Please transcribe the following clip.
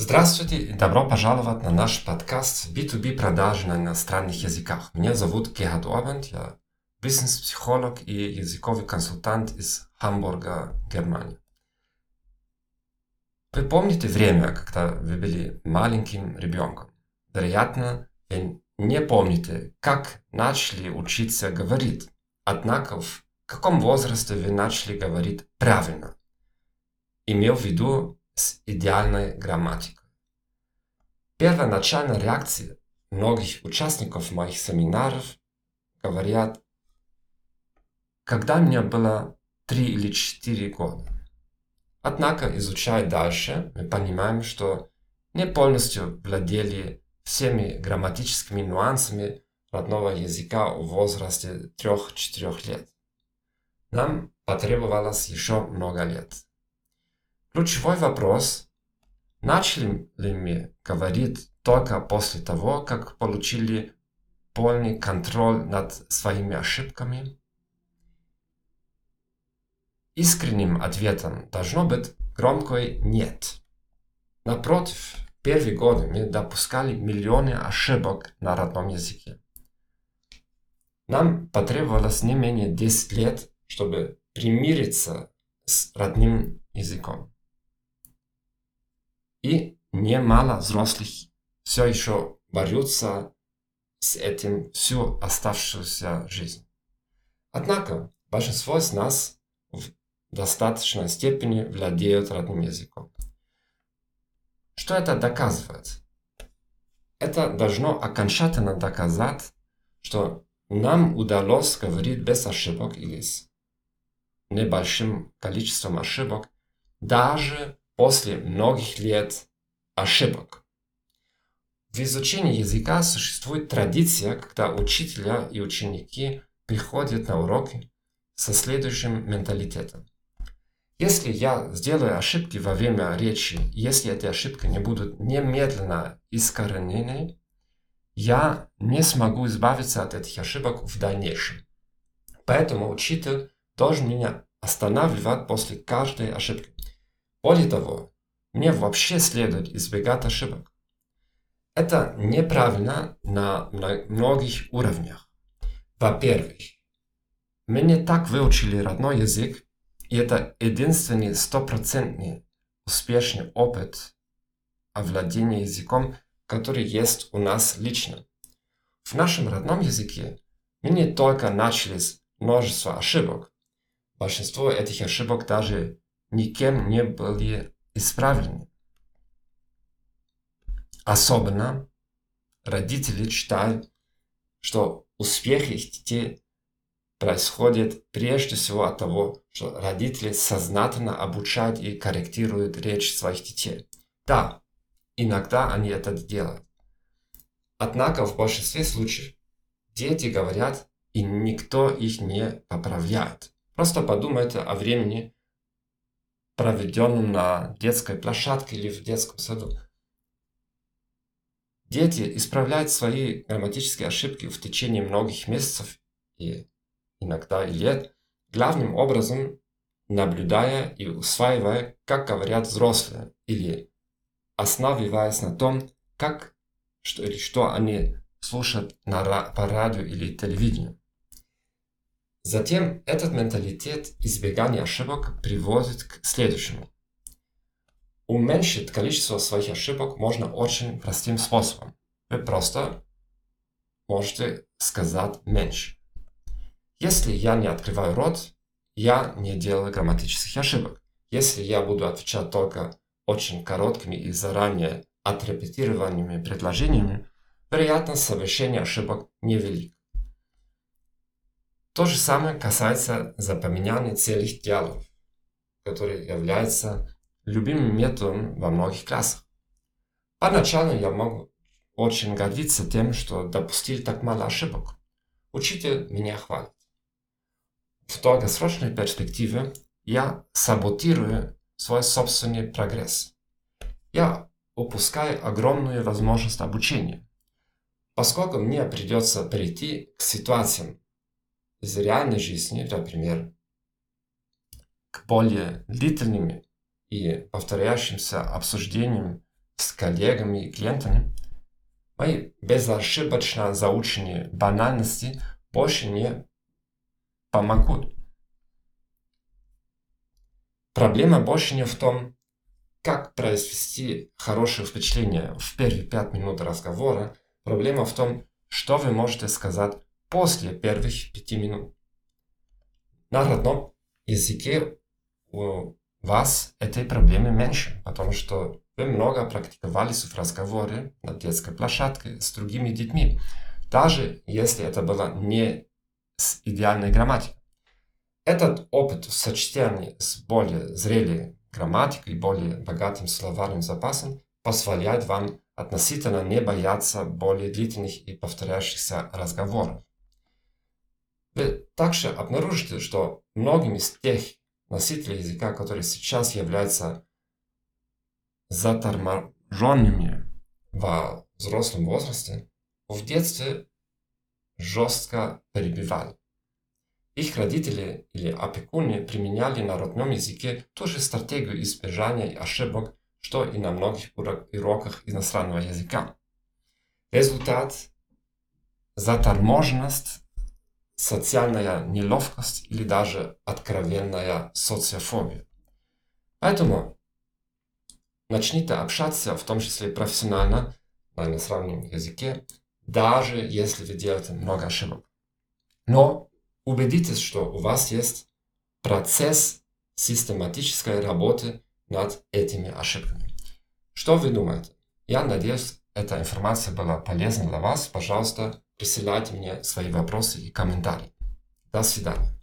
Здравствуйте и добро пожаловать на наш подкаст B2B продажи на иностранных языках. Меня зовут Gerhard Orband, я бизнес-психолог и языковый консультант из Хамбурга, Германия. Вы помните время, когда вы были маленьким ребенком? Вероятно, вы не помните, как начали учиться говорить. Однако, в каком возрасте вы начали говорить правильно? Имел в виду с идеальной грамматикой. Первоначальная реакция многих участников моих семинаров говорят, когда мне было 3 или 4 года. Однако, изучая дальше, мы понимаем, что не полностью владели всеми грамматическими нюансами родного языка в возрасте 3-4 лет. Нам потребовалось еще много лет. Ключевой вопрос: начали ли мы говорить только после того, как получили полный контроль над своими ошибками? Искренним ответом должно быть громкое «нет». Напротив, в первые годы мы допускали миллионы ошибок на родном языке. Нам потребовалось не менее 10 лет, чтобы примириться с родным языком. И немало взрослых все еще борются с этим всю оставшуюся жизнь. Однако большинство из нас в достаточной степени владеют родным языком. Что это доказывает? Это должно окончательно доказать, что нам удалось говорить без ошибок или с небольшим количеством ошибок, даже после многих лет ошибок. В изучении языка существует традиция, когда учителя и ученики приходят на уроки со следующим менталитетом. Если я сделаю ошибки во время речи, если эти ошибки не будут немедленно искоренены, я не смогу избавиться от этих ошибок в дальнейшем. Поэтому учитель должен меня останавливать после каждой ошибки. Более того, мне вообще следует избегать ошибок. Это неправильно на многих уровнях. Во-первых, мы не так выучили родной язык, и это единственный 100% успешный опыт овладения языком, который есть у нас лично. В нашем родном языке мы не только начали с множества ошибок. Большинство этих ошибок даже никем не были исправлены. Особенно родители считают, что успех их детей происходит прежде всего от того, что родители сознательно обучают и корректируют речь своих детей. Да, иногда они это делают. Однако в большинстве случаев дети говорят, и никто их не поправляет. Просто подумайте о времени, проведенном на детской площадке или в детском саду. Дети исправляют свои грамматические ошибки в течение многих месяцев и иногда и лет, главным образом наблюдая и усваивая, как говорят взрослые, или основываясь на том, что они слушают по радио или телевидению. Затем этот менталитет избегания ошибок приводит к следующему. Уменьшить количество своих ошибок можно очень простым способом. Вы просто можете сказать меньше. Если я не открываю рот, я не делаю грамматических ошибок. Если я буду отвечать только очень короткими и заранее отрепетированными предложениями, вероятность совершения ошибок невелика. То же самое касается запоминания целых диалогов, который является любимым методом во многих классах. Поначалу я могу очень гордиться тем, что допустил так мало ошибок. Учитель меня хвалит. В долгосрочной перспективе я саботирую свой собственный прогресс. Я упускаю огромную возможность обучения, поскольку мне придется перейти к ситуациям из реальной жизни, например, к более длительным и повторяющимся обсуждениям с коллегами и клиентами, мои безошибочно заученные банальности больше не помогут. Проблема больше не в том, как произвести хорошее впечатление в первые 5 минут разговора. Проблема в том, что вы можете сказать после первых 5 минут. На родном языке у вас этой проблемы меньше, потому что вы много практиковались в разговоре на детской площадке с другими детьми, даже если это было не с идеальной грамматикой. Этот опыт в сочетании с более зрелой грамматикой и более богатым словарным запасом позволяет вам относительно не бояться более длительных и повторяющихся разговоров. Вы также обнаружите, что многим из тех носителей языка, которые сейчас являются заторможенными во взрослом возрасте, в детстве жестко перебивали. Их родители или опекуны применяли на родном языке ту же стратегию избежания ошибок, что и на многих уроках иностранного языка. Результат – заторможенность, социальная неловкость или даже откровенная социофобия. Поэтому начните общаться, в том числе профессионально, на иностранном языке, даже если вы делаете много ошибок. Но убедитесь, что у вас есть процесс систематической работы над этими ошибками. Что вы думаете? Я надеюсь, эта информация была полезна для вас. Пожалуйста, присылайте мне свои вопросы и комментарии. До свидания.